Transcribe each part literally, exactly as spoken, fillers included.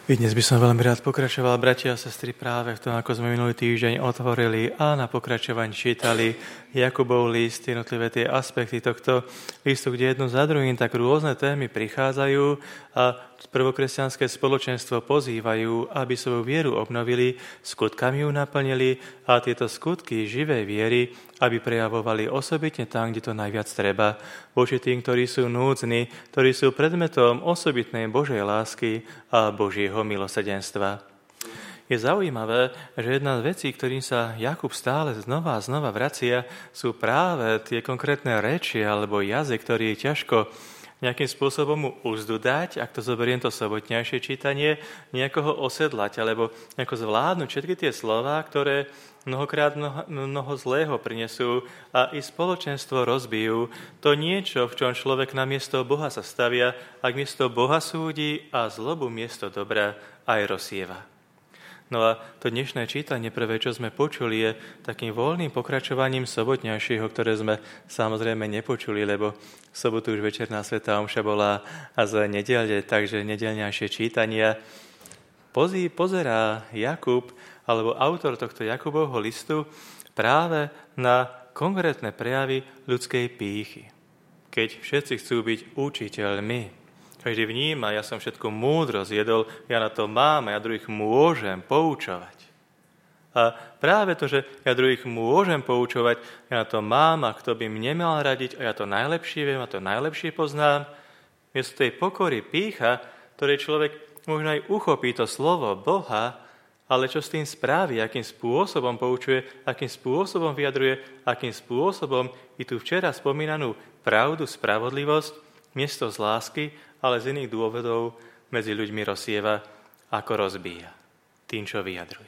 I dnes by som veľmi rád pokračoval, bratia a sestry, práve v tom, ako sme minulý týždeň otvorili a na pokračovaní čítali Jakubov list, jednotlivé tie aspekty tohto listu, kde jedno za druhým tak rôzne témy prichádzajú a prvokresťanské spoločenstvo pozývajú, aby svoju vieru obnovili, skutkami ju naplnili a tieto skutky živej viery, aby prejavovali osobitne tam, kde to najviac treba, voči tým, ktorí sú núdzni, ktorí sú predmetom osobitnej Božej lásky a Božieho milosrdenstva. Je zaujímavé, že jedna z vecí, ktorým sa Jakub stále znova a znova vracia, sú práve tie konkrétne reči alebo jazyk, ktorý je ťažko nejakým spôsobom mu úzdu dať, ak to zoberiem to sobotnejšie čítanie, nejako ho osedlať, alebo nejako zvládnuť všetky tie slová, ktoré mnohokrát mnoho, mnoho zlého prinesú a i spoločenstvo rozbijú. To niečo, v čom človek na miesto Boha sa stavia, ak miesto Boha súdi a zlobu miesto dobra aj rozsieva. No a to dnešné čítanie prvé, čo sme počuli, je takým voľným pokračovaním sobotňajšieho, ktoré sme samozrejme nepočuli, lebo v sobotu už večerná svätá omša bola a z nedele, takže nedeľňajšie čítania. Pozí, pozerá Jakub, alebo autor tohto Jakubovho listu, práve na konkrétne prejavy ľudskej pýchy. Keď všetci chcú byť učiteľmi, každý vníma, ja som všetko múdro zjedol, ja na to mám a ja druhých môžem poučovať. A práve to, že ja druhých môžem poučovať, ja na to mám a kto by mne mal radiť a ja to najlepšie viem a to najlepšie poznám, miesto tej pokory pýcha, ktorej človek možno aj uchopí to slovo Boha, ale čo s tým spraví, akým spôsobom poučuje, akým spôsobom vyjadruje, akým spôsobom i tú včera spomínanú pravdu, spravodlivosť, miesto z lásky, ale z iných dôvodov medzi ľuďmi rozsieva, ako rozbíja tým, čo vyjadruje.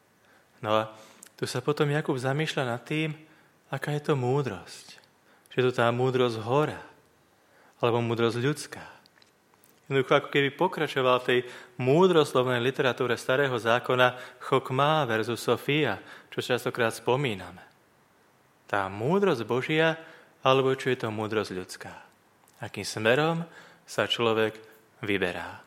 No a tu sa potom Jakub zamýšľa nad tým, aká je to múdrosť. Že je to tá múdrosť hora, alebo múdrosť ľudská. Jednoducho, ako keby pokračoval v tej múdroslovnej literatúre Starého zákona Chokmá versus Sofia, čo častokrát spomíname. Tá múdrosť Božia, alebo čo je to múdrosť ľudská. Akým smerom sa človek vyberá.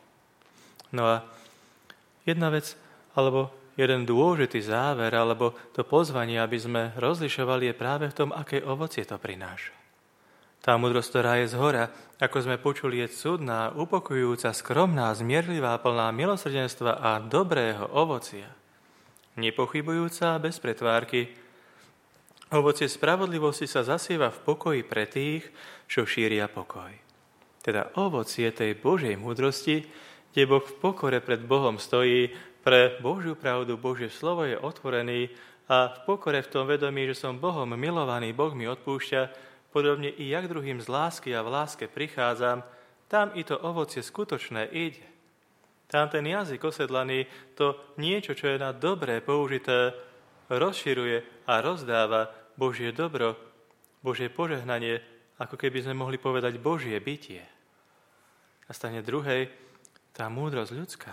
No a jedna vec, alebo jeden dôležitý záver, alebo to pozvanie, aby sme rozlišovali, je práve v tom, aké ovocie to prináša. Tá múdrosť, ktorá je zhora, ako sme počuli, je cudná, upokojujúca, skromná, zmierlivá, plná milosrdenstva a dobrého ovocia. Nepochybujúca, bez pretvárky. Ovocie spravodlivosti sa zasieva v pokoji pre tých, čo šíria pokoj. Teda ovocie tej Božej múdrosti, kde Boh v pokore pred Bohom stojí, pre Božiu pravdu, Božie slovo je otvorený a v pokore v tom vedomí, že som Bohom milovaný, Boh mi odpúšťa, podobne i jak druhým z lásky a v láske prichádzam, tam i to ovocie skutočné ide. Tam ten jazyk osedlaný, to niečo, čo je na dobré použité, rozširuje a rozdáva Božie dobro, Božie požehnanie, ako keby sme mohli povedať Božie bytie. Na strane druhej tá múdrosť ľudská,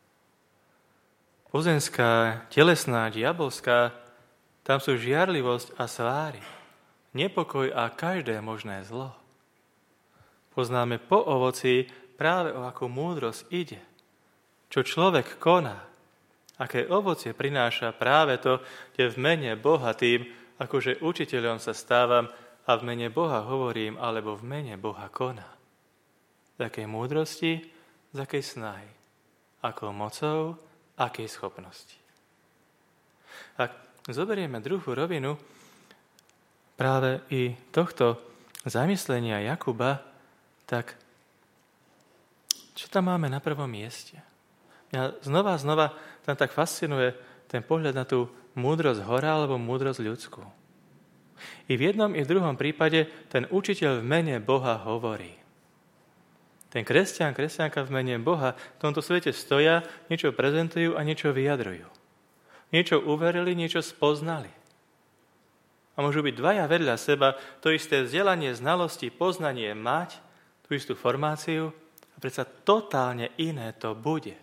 pozemská, telesná, diabolská, tam sú žiarlivosť a sváry, nepokoj a každé možné zlo. Poznáme po ovoci práve o akú múdrosť ide, čo človek koná, aké ovocie prináša práve to, kde v mene Boha tým, akože učiteľom sa stávam a v mene Boha hovorím, alebo v mene Boha koná. Z akej múdrosti, z akej snahy, akou mocou, akej schopnosti. Ak zoberieme druhú rovinu práve i tohto zamyslenia Jakuba, tak čo tam máme na prvom mieste? Mňa znova a znova tam tak fascinuje ten pohľad na tú múdrosť hora alebo múdrosť ľudskú. I v jednom, i v druhom prípade ten učiteľ v mene Boha hovorí. Ten kresťan, kresťanka v mene Boha v tomto svete stoja, niečo prezentujú a niečo vyjadrujú. Niečo uverili, niečo spoznali. A môžu byť dvaja vedľa seba, to isté vzdelanie, znalosti, poznanie mať, tú istú formáciu a predsa totálne iné to bude.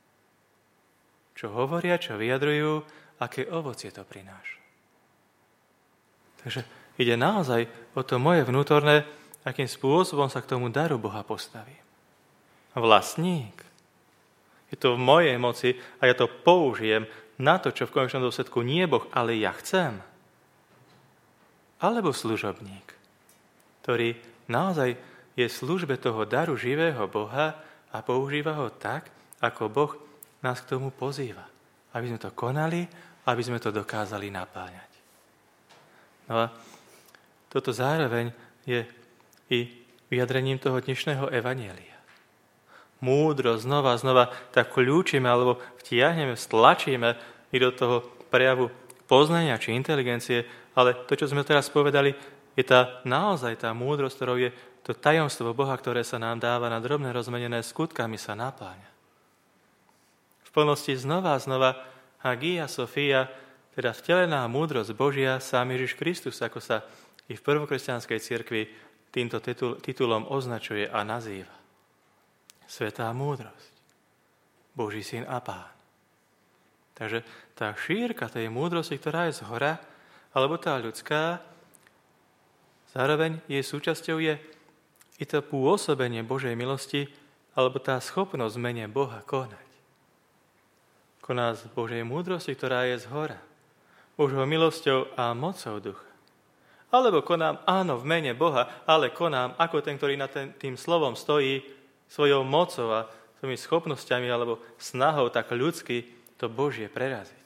Čo hovoria, čo vyjadrujú, aké ovocie to prináša. Takže ide naozaj o to moje vnútorné, akým spôsobom sa k tomu daru Boha postaví. Vlastník Je to v mojej moci a ja to použijem na to, čo v konečnom dôsledku nie je Boh, ale ja chcem. Alebo služobník, ktorý naozaj je v službe toho daru živého Boha a používa ho tak, ako Boh nás k tomu pozýva. Aby sme to konali, aby sme to dokázali napáňať. No a toto zároveň je i vyjadrením toho dnešného evanjelia. Múdro znova, znova tak kľúčime alebo vtiahneme, stlačíme i do toho prejavu poznania či inteligencie, ale to, čo sme teraz povedali, je tá naozaj tá múdrosť, ktorou je to tajomstvo Boha, ktoré sa nám dáva na drobné rozmenené skutkami, sa napáňa. V plnosti znova a znova Hagia Sophia, teda vtelená múdrosť Božia, sám Ježiš Kristus, ako sa i v prvokresťanskej cirkvi týmto titul, titulom označuje a nazýva. Svätá múdrosť, Boží syn a Pán. Takže tá šírka tej múdrosti, ktorá je zhora, alebo tá ľudská, zároveň jej súčasťou je i to pôsobenie Božej milosti, alebo tá schopnosť v mene Boha konať. Koná z Božej múdrosti, ktorá je zhora, Božou milosťou a mocou ducha. Alebo konám, áno, v mene Boha, ale konám ako ten, ktorý nad tým slovom stojí, svojou mocou a svojimi schopnosťami alebo snahou tak ľudsky to Božie preraziť.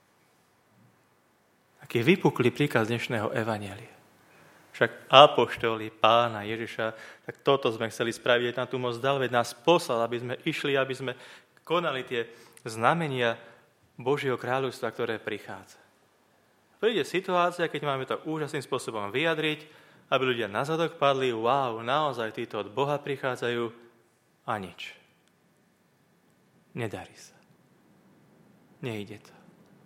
Aký vypuklý príkaz dnešného evanjelia. Však apoštoli Pána Ježiša, tak toto sme chceli spraviť, na tú moc dal, veď nás poslal, aby sme išli, aby sme konali tie znamenia Božieho kráľovstva, ktoré prichádza. Príde situácia, keď máme to úžasným spôsobom vyjadriť, aby ľudia na zadok padli, wow, naozaj títo od Boha prichádzajú a nič. Nedarí sa. Nejde to.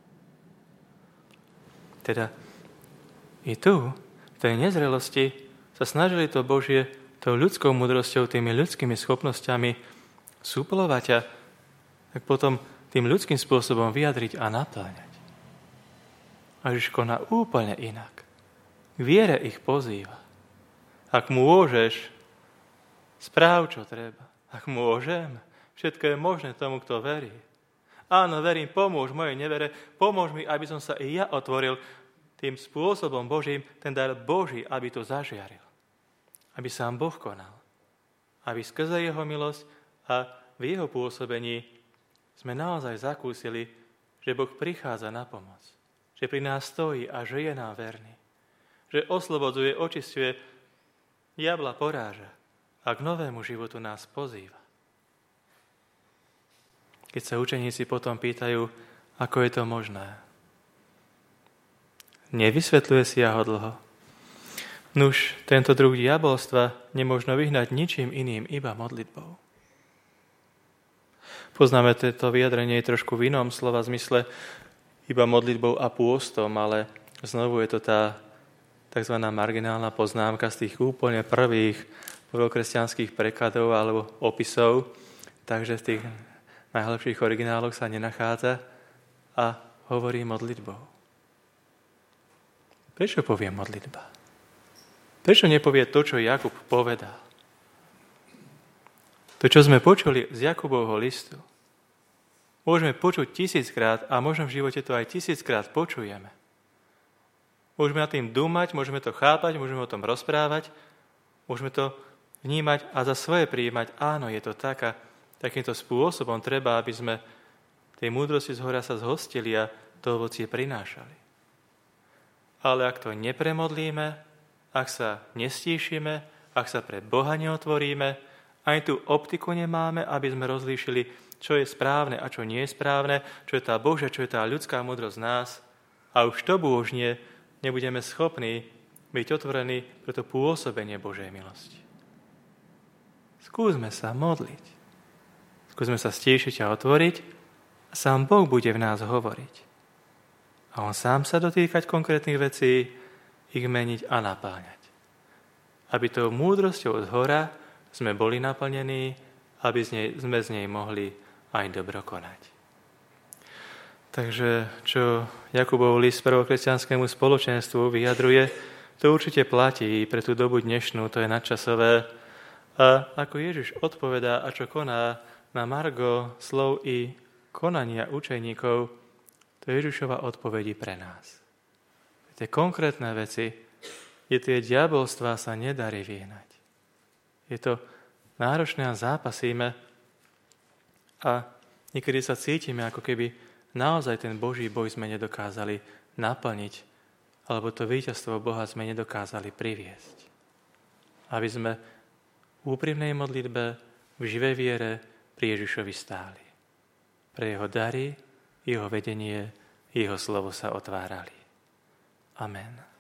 Teda i tu, v tej nezrelosti, sa snažili to Božie tou ľudskou múdrosťou, tými ľudskými schopnosťami súplovať a tak potom tým ľudským spôsobom vyjadriť a napáňať. A Ježiš koná úplne inak. K viere ich pozýva. Ak môžeš, správ, čo treba. Ak môžem, všetko je možné tomu, kto verí. Áno, verím, pomôž mojej nevere, pomôž mi, aby som sa i ja otvoril tým spôsobom Božím, ten dar Boží, aby to zažiaril. Aby sám Boh konal. Aby skrze jeho milosť a v jeho pôsobení sme naozaj zakúsili, že Boh prichádza na pomoc. Že pri nás stojí a že je nám verný. Že oslobodzuje, očisťuje, diabla poráža a k novému životu nás pozýva. Keď sa učeníci potom pýtajú, ako je to možné, nevysvetľuje si ja ho dlho. Nuž, tento druh diabolstva nemožno vyhnať ničím iným, iba modlitbou. Poznáme toto vyjadrenie trošku v inom slova zmysle, iba modlitbou a pôstom, ale znovu je to tá tzv. Marginálna poznámka z tých úplne prvých prvokresťanských prekladov alebo opisov, takže v tých najlepších origináloch sa nenachádza a hovorí modlitbou. Prečo povie modlitba? Prečo nepovie to, čo Jakub povedal? To, čo sme počuli z Jakubovho listu, môžeme počuť tisíckrát a možno v živote to aj tisíckrát počujeme. Môžeme nad tým dúmať, môžeme to chápať, môžeme o tom rozprávať, môžeme to vnímať a za svoje prijímať. Áno, je to tak a takýmto spôsobom treba, aby sme tej múdrosti zhora sa zhostili a to ovocie prinášali. Ale ak to nepremodlíme, ak sa nestíšime, ak sa pre Boha neotvoríme, aj tú optiku nemáme, aby sme rozlíšili, čo je správne a čo nie je správne, čo je tá Božia, čo je tá ľudská múdrosť nás. A už to bôžne nebudeme schopní byť otvorení pre to pôsobenie Božej milosti. Skúsme sa modliť. Skúsme sa stíšiť a otvoriť a sám Boh bude v nás hovoriť. A on sám sa dotýkať konkrétnych vecí, ich meniť a napáňať. Aby tou múdrosťou zhora sme boli naplnení, aby z nej, sme z nej mohli aj dobro konať. Takže, čo Jakubov list prvokresťanskému spoločenstvu vyjadruje, to určite platí pre tú dobu dnešnú, to je nadčasové. A ako Ježiš odpovedá a čo koná na margo slov i konania učeníkov, to je Ježišova odpovedi pre nás. Tie konkrétne veci, kde tie diabolstvá sa nedá vyhnať. Je to náročné a zápasíme a niekedy sa cítime, ako keby naozaj ten Boží boj sme nedokázali naplniť, alebo to víťazstvo Boha sme nedokázali priviesť. Aby sme v úprimnej modlitbe, v živej viere pri Ježišovi stáli. Pre jeho dary, jeho vedenie, jeho slovo sa otvárali. Amen.